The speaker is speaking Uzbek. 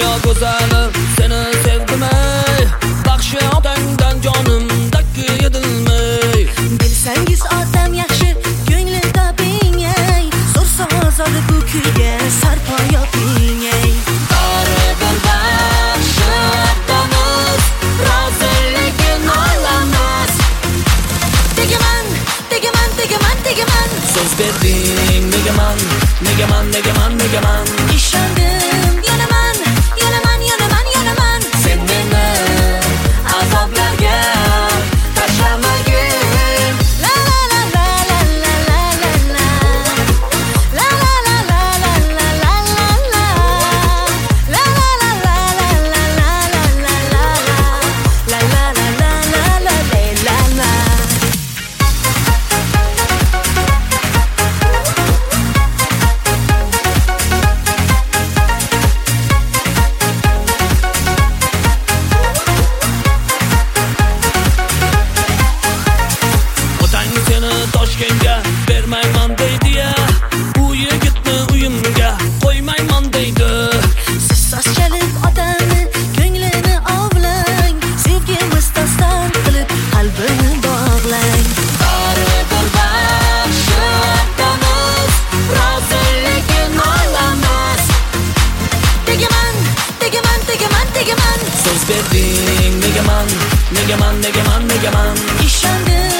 Dunyo go'zali seni sevdim ey, baxshi otangdan jonim dakki edilmay. Bilsangiz odam yaxshi ko'ngli toping ey, zo'r sozoli bu kuyga sarpo yoping ey. Baribir baxshi otamiz roziligin olamas. Tegaman, tegaman, tegaman, tegaman. So'z berding negaman, negaman, negaman, negaman. Ishondim, yonaman, yonaman, yonaman, yonaman. Sen meni azoblarga tashlamagin. La la la la la la la la la. La la la la la la la la la. La la la la la la la la la la. La la la la la la la la. Otang seni Toshkentga bermayman deydi ya, u yigitni uyimga qo'ymayman deydi. Siz soz chalib otani ko'nglini ovlang, sevgimiz doston qilib qalbini bog'lang. Baribir baxshi otamiz roziligin olamas. Tegaman, tegaman, tegaman, tegaman. So'z berding negaman, negaman, negaman, negaman. Ishondim,